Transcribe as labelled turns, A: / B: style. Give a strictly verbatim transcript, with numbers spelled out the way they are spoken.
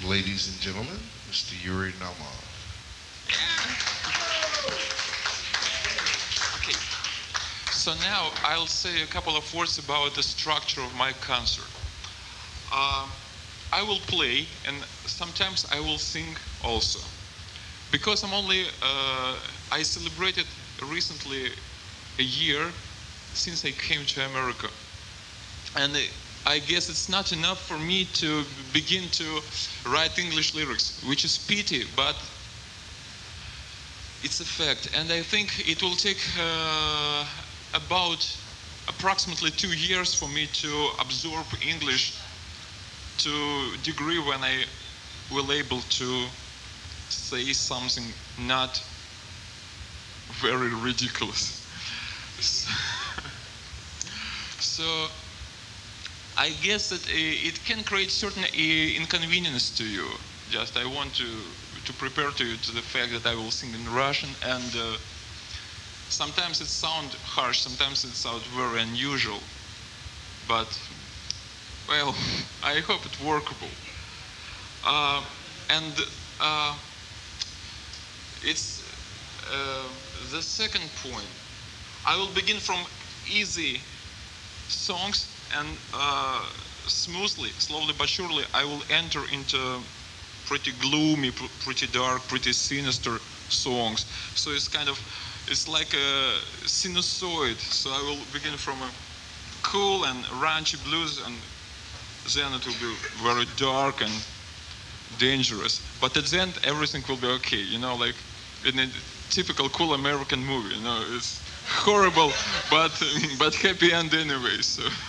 A: ladies and gentlemen, Mister Yuri Naumov.
B: Okay, so now I'll say a couple of words about the structure of my concert. Uh, I will play, and sometimes I will sing also. Because I'm only, uh, I celebrated recently a year since I came to America. And I guess it's not enough for me to begin to write English lyrics, which is pity, but it's a fact. And I think it will take uh, about approximately two years for me to absorb English to degree when I will able to say something not very ridiculous. So I guess that it can create certain inconvenience to you. Just I want to to prepare to you to the fact that I will sing in Russian, and uh, sometimes it sounds harsh, sometimes it sounds very unusual, but well, I hope it's workable. Uh, and uh, it's uh, the second point. I will begin from easy songs, and uh, smoothly, slowly but surely, I will enter into pretty gloomy, pr pretty dark, pretty sinister songs. So it's kind of, it's like a sinusoid. So I will begin from a cool and raunchy blues, and then it will be very dark and dangerous. But at the end, everything will be okay. You know, like in a typical cool American movie. You know, it's horrible, but but happy end anyway. So.